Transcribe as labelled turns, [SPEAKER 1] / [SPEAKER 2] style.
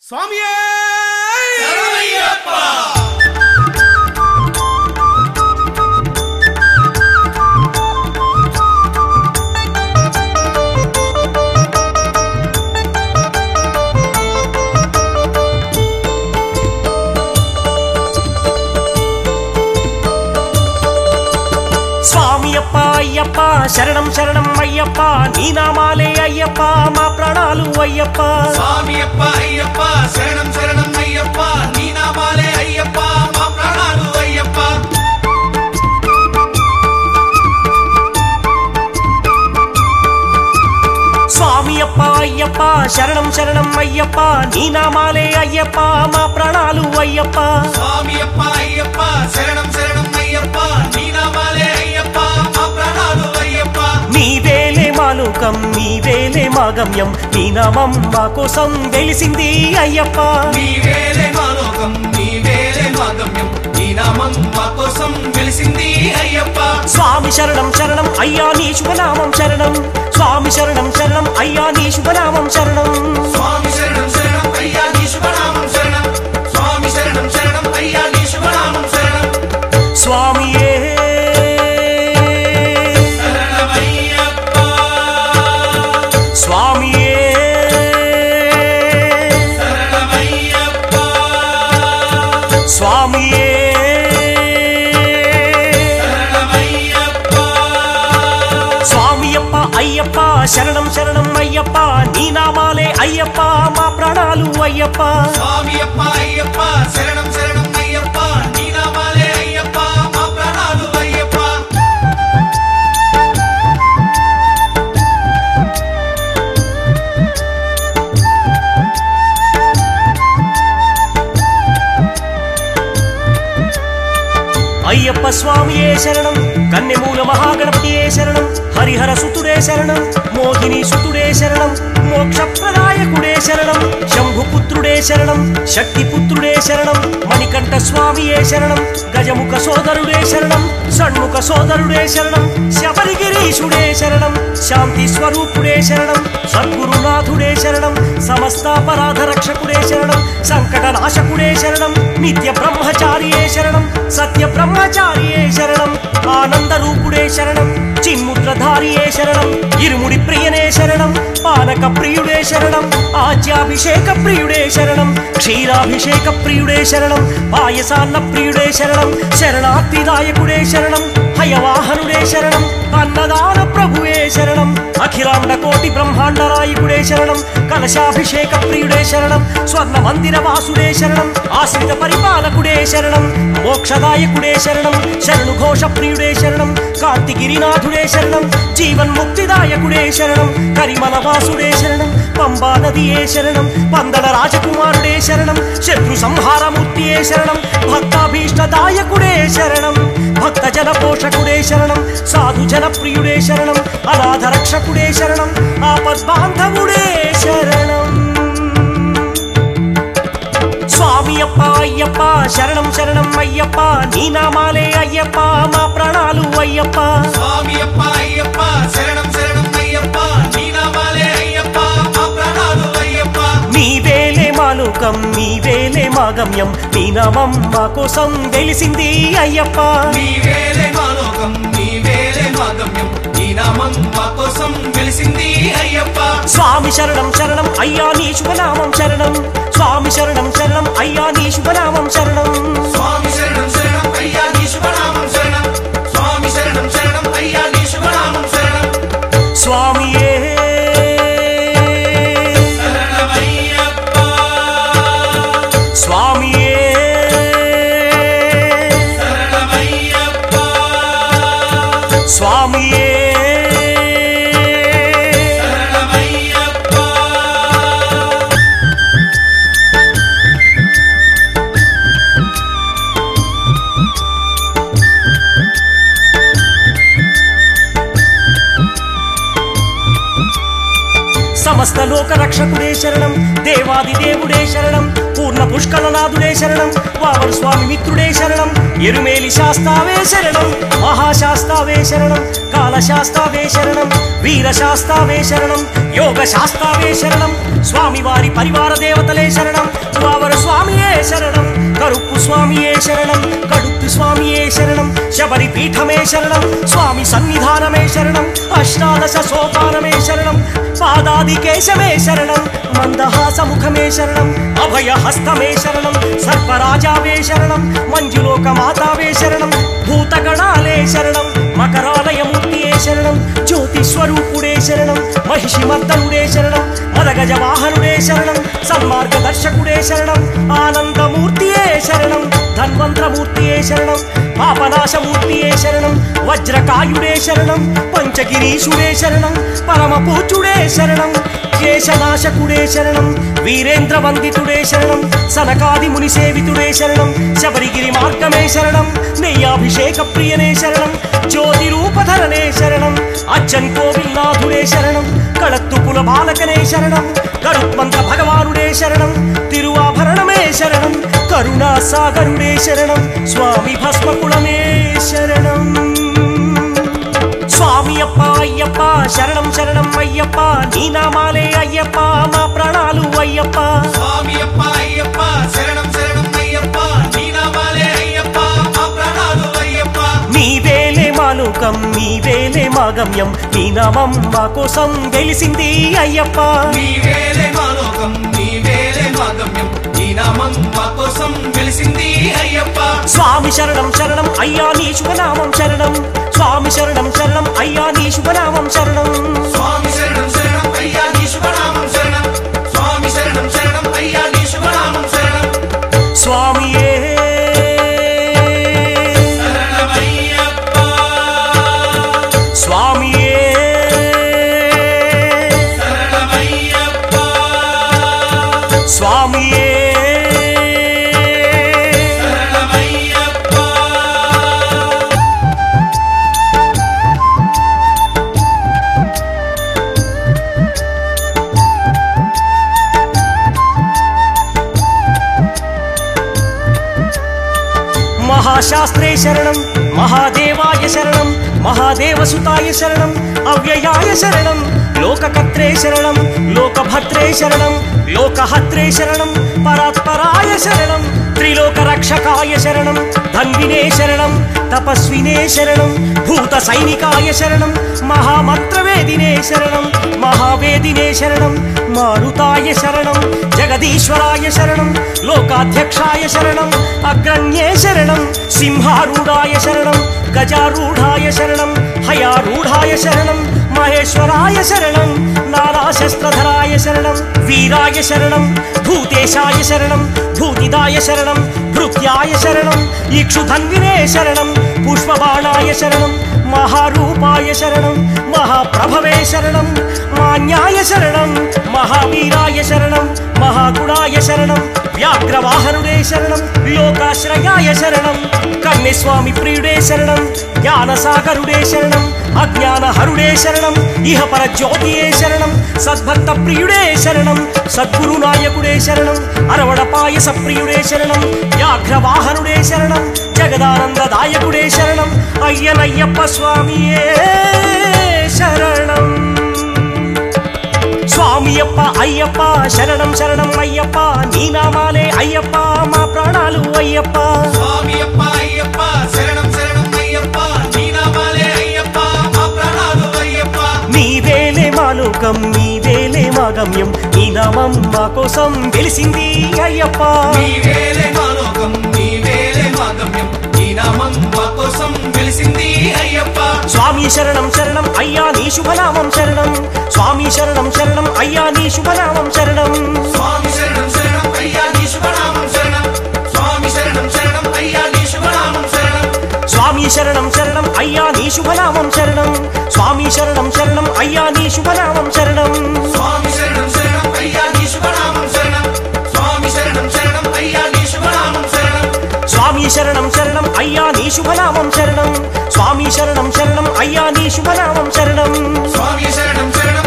[SPEAKER 1] స్వామియే
[SPEAKER 2] శరణమయ్యప్ప
[SPEAKER 3] స్వామియప్ప అయ్యప్ప శరణం శరణం అయ్యప్ప నీ నామాలే అయ్యప్ప మా ప్రాణాలు అయ్యప్ప
[SPEAKER 2] స్వామియప్ప అయ్యప్ప శరణం శరణం అయ్యప్ప నీ నామాలే అయ్యప్ప మా ప్రాణాలు అయ్యప్ప
[SPEAKER 3] స్వామియప్ప అయ్యప్ప శరణం శరణం అయ్యప్ప నీ నామాలే అయ్యప్ప మా ప్రాణాలు అయ్యప్ప
[SPEAKER 2] స్వామియప్ప అయ్యప్ప శరణం శరణం అయ్యప్ప నీ నామాలే అయ్యప్ప మా ప్రాణాలు అయ్యప్ప
[SPEAKER 3] నీవేలే మా లోకం నీవేలే మా గమ్యం నీ నామం మా కోసం వెలిసింది అయ్యప్ప
[SPEAKER 2] నీవేలే మా లోకం నీవేలే మా గమ్యం నీ నామం మా కోసం వెలిసింది అయ్యప్ప
[SPEAKER 3] స్వామి శరణం శరణం అయ్యా నీ శుభనామం శరణం స్వామి శరణం శరణం అయ్యా నీ శుభనామం శరణం
[SPEAKER 2] స్వామి శరణం శరణం అయ్యా నీ శుభనామం శరణం స్వామి శరణం శరణం అయ్యా నీ శుభనామం శరణం
[SPEAKER 3] స్వామియే
[SPEAKER 2] శరణమయ్యప్ప
[SPEAKER 3] స్వామియే
[SPEAKER 2] శరణమయ్యప్ప
[SPEAKER 3] స్వామియే
[SPEAKER 2] శరణమయ్యప్ప
[SPEAKER 3] స్వామియప్ప అయ్యప్ప శరణం శరణం అయ్యప్ప నీ నామాలే అయ్యప్ప మా ప్రాణాలు అయ్యప్ప
[SPEAKER 2] స్వామియప్ప అయ్యప్ప శరణం శరణం అయ్యప్ప నీ నామాలే అయ్యప్ప మా ప్రాణాలు అయ్యప్ప
[SPEAKER 3] అయ్యప్ప స్వామియే శరణం కన్నెమూల మహాగణపతియే శరణం హరిహర సుతుడే శరణం మోహిని సుతుడే శరణం మోక్షప్రదాయకుడే శరణం శంభుపుత్రుడే శరణం శక్తిపుత్రుడే శరణం మణికంఠ స్వామియే శరణం గజముఖ సోదరుడే శరణం షణ్ముఖ సోదరుడే శరణం శబరిగిరీశుడే శరణం శాంతి స్వరూపుడే శరణం సద్గురునాథుడే శరణం సమస్తాపరాధ రక్షకుడే శరణం సంకటనాశకుడే శరణం నిత్య బ్రహ్మచారియే శరణం సత్య బ్రహ్మచారియే శరణం ఆనంద రూపుడే శరణం చిన్ముద్రధారియే శరణం ఇరుముడి ప్రియనే శరణం పానక ప్రియుడే శరణం ఆజ్యాభిషేక ప్రియుడే శరణం క్షీరాభిషేక ప్రియుడే శరణం పాయసాన్న ప్రియుడే శరణం శరణార్థిదాయకుడే శరణం హయవాహనుడే శరణం అన్నదాన ప్రభువే శరణం అఖిలాండ కోటి బ్రహ్మాండ రాయకుడే శరణం కలశాభిషేక ప్రియుడే శరణం స్వర్ణ మందిర వాసుడే శరణం ఆశ్రిత పరిపాలకుడే శరణం మోక్షదాయకుడే శరణం శరణు ఘోష ప్రియుడే శరణం కార్తిగిరినాథుడే శరణం జీవన్ముక్తిదాయకుడే శరణం కరిమల వాసుడే శరణం పంబా నదియే శరణం పందల రాజకుమారుడే శరణం శత్రు సంహారమూర్తియే శరణం భక్తాభీష్టదాయకుడే శరణం భక్త జన పోషకుడే శరణం సాధు జన ప్రియుడే శరణం అనాథ రక్షకుడే శరణం ఆపద్బాంధవుడే శరణం స్వామియప్ప అయ్యప్ప శరణం శరణం అయ్యప్ప నీ నామాలే అయ్యప్ప మా ప్రాణాలు అయ్యప్ప
[SPEAKER 2] స్వామియప్ప అయ్యప్ప శరణం శరణం అయ్యప్ప నీ నామాలే అయ్యప్ప మా ప్రాణాలు అయ్యప్ప
[SPEAKER 3] నీవేలే మా లోకం నీవేలే మా గమ్యం నీ నామం మా కోసం వెలిసింది అయ్యప్ప
[SPEAKER 2] నీవేలే మా లోకం నీవేలే మా గమ్యం నీ నామం మా కోసం వెలిసింది అయ్యప్ప
[SPEAKER 3] స్వామి శరణం శరణం అయ్యా నీ శుభనామం శరణం స్వామి శరణం శరణం అయ్యా నీ శుభనామం శరణం
[SPEAKER 2] స్వామి శరణం శరణం అయ్యా నీ శుభనామం శరణం స్వామి శరణం శరణం అయ్యా నీ శుభనామం శరణం
[SPEAKER 3] స్వామియే
[SPEAKER 2] శరణమయ్యప్ప
[SPEAKER 3] స్వామియే
[SPEAKER 2] శరణమయ్యప్ప
[SPEAKER 3] స్వామియే
[SPEAKER 2] శరణమయ్యప్ప
[SPEAKER 3] సమస్త లోక రక్షకుడే శరణం దేవాది దేవుడే శరణం పూర్ణ పుష్కలనాథుడే శరణం వావరు స్వామి మిత్రుడే శరణం ఎరుమేలి శాస్తావే శరణం మహాశాస్తావే శరణం కాళశాస్తావే శరణం వీర శాస్తావే శరణం యోగ శాస్తావే శరణం స్వామివారి పరివార దేవతలే శరణం వావరు స్వామియే శరణం కరుప్పు స్వామియే శరణం కడుత్తు స్వామియే శరణం శబరి పీఠమే శరణం స్వామి సన్నిధానమే శరణం అష్టాదశ సోపానమే శరణం పాదాది కేశమే శరణం మందహాసముఖమే శరణం అభయ హస్తమే శరణం సర్పరాజావే శరణం మంజులోక మాతావే శరణం భూతగణాలే శరణం మకరాలయమూర్తియే శరణం జ్యోతి స్వరూపుడే శరణం మహిషి మర్దనుడే శరణం మదగజ వాహనుడే శరణం సన్మార్గదర్శకుడే శరణం ఆనందమూర్తియే శరణం ధన్వంతరమూర్తియే శరణం పాపనాశమూర్తియే శరణం వజ్రకాయుడే శరణం పంచగిరీశుడే శరణం పరమ పూజ్యుడే శరణం కేశనాశకుడే శరణం వీరేంద్ర వందితుడే శరణం సనకాది ముని సేవితుడే శరణం శబరిగిరి మార్గమే శరణం నెయ్యాభిషేక ప్రియనే శరణం జ్యోతి రూపధరనే శరణం అచ్చన్ కోవిల్నాథుడే శరణం కళత్తుపుల బాలకనే శరణం గరుత్మంత భగవానుడే శరణం తిరువాభరణమే శరణం కరుణా సాగరుడే శరణం స్వామి భస్మకులమే శరణం స్వామి అప్ప అయ్యప్ప శరణం శరణం అయ్యప్ప నీ నామాలే అయ్యప్ప మా ప్రాణాలు అయ్యప్ప
[SPEAKER 2] స్వామి అప్ప అయ్యప్ప శరణం శరణం అయ్యప్ప నీ నామాలే అయ్యప్ప మా ప్రాణాలు అయ్యప్ప
[SPEAKER 3] నీవేలే మా లోకం నీవేలే మా గమ్యం నీ నామం మా కోసం వెలిసింది అయ్యప్ప
[SPEAKER 2] నీవేలే మా లోకం నీవేలే మా గమ్యం నీ నామం మా కోసం వెలిసింది అయ్యప్ప
[SPEAKER 3] స్వామి శరణం శరణం అయ్యా నీ శుభనామం శరణం స్వామి శరణం శరణం అయ్యా నీ శుభనామం శరణం
[SPEAKER 2] స్వామి శరణం శరణం అయ్యా నీ శుభనామం శరణం స్వామి శరణం శరణం అయ్యా నీ శుభనామం శరణం
[SPEAKER 3] స్వామియే
[SPEAKER 2] శరణమయ్యప్ప
[SPEAKER 3] స్వామియే
[SPEAKER 2] శరణమయ్యప్ప
[SPEAKER 3] స్వామియే
[SPEAKER 2] శరణమయ్యప్ప
[SPEAKER 3] మహాశాస్త్రే శరణం మహాదేవాయ శరణం మహాదేవసుతాయ శరణం అవ్యయాయ శరణం లోకకర్త్రే శరణం లోకభద్రే శరణం లోకహత్రే శరణం పరాత్పరాయ శరణం త్రిలోక రక్షకాయ శరణం ధన్వినే శరణం తపస్వినే శరణం భూత సైనికాయ శరణం మహామంత్రవేదినే శరణం మహావేదినే శరణం మారుతాయ శరణం జగదీశ్వరాయ శరణం లోకాధ్యక్షాయ శరణం అగ్రణ్యే శరణం సింహారూఢాయ శరణం గజారూఢాయ శరణం హయారూఢాయ శరణం మహేశ్వరాయ శరణం నారాశస్త్రధరాయ శరణం వీరాయ శరణం భూతేశాయ శరణం భూతిదాయ శరణం భృత్యాయ శరణం ఇక్షుధన్వినే శరణం పుష్పబాణాయ శరణం మహారూపాయ శరణం మహాప్రభవే శరణం మాన్యాయ శరణం మహావీరాయ శరణం మహాగుణాయ శరణం వ్యాఘ్రవాహనుడే శరణం లోకాశ్రయాయ శరణం కన్యస్వామి ప్రియుడే శరణం జ్ఞానసాగరుడే శరణం అజ్ఞానహరుడే శరణం ఇహపర జ్యోతియే శరణం సద్భక్త ప్రియుడే శరణం సద్గురు నాయకుడే శరణం అరవడ పాయస ప్రియుడే శరణం వ్యాఘ్రవాహనుడే శరణం జగదానందదాయకుడే శరణం అయ్యనయ్యప్ప స్వామియే శరణం స్వామి అప్ప అయ్యప్ప శరణం శరణం అయ్యప్ప నీ నామాలే అయ్యప్ప మా ప్రాణాలు అయ్యప్ప
[SPEAKER 2] స్వామి అప్ప అయ్యప్ప శరణం శరణం అయ్యప్ప నీ నామాలే అయ్యప్ప మా ప్రాణాలు అయ్యప్ప
[SPEAKER 3] నీవేలే మా లోకం నీవేలే మా గమ్యం నీ నామం మా కోసం వెలిసింది అయ్యప్ప
[SPEAKER 2] నీవేలే మా లోకం నీవేలే మా గమ్యం నీ నామం మా కోసం వెలిసింది అయ్యప్ప
[SPEAKER 3] స్వామి శరణం శరణం అయ్యా నీ శుభనామం శరణం స్వామి శరణం శరణం అయ్యా నీ శుభనామం శరణం
[SPEAKER 2] స్వామి శరణం శరణం అయ్యా నీ శుభనామం శరణం స్వామి శరణం శరణం అయ్యా నీ శుభనామం శరణం
[SPEAKER 3] స్వామి శరణం శరణం అయ్యా నీ శుభనామం శరణం స్వామి శరణం శరణం అయ్యా నీ శుభనామం శరణం
[SPEAKER 2] స్వామి శరణం శరణం అయ్యా నీ శుభనామం శరణం స్వామి శరణం శరణం అయ్యా నీ శుభనామం శరణం
[SPEAKER 3] స్వామి శరణం శరణం అయ్యా నీ శుభనామం శరణం స్వామి శరణం శరణం అయ్యా నీ శుభనామం శరణం
[SPEAKER 2] స్వామి శరణం శరణం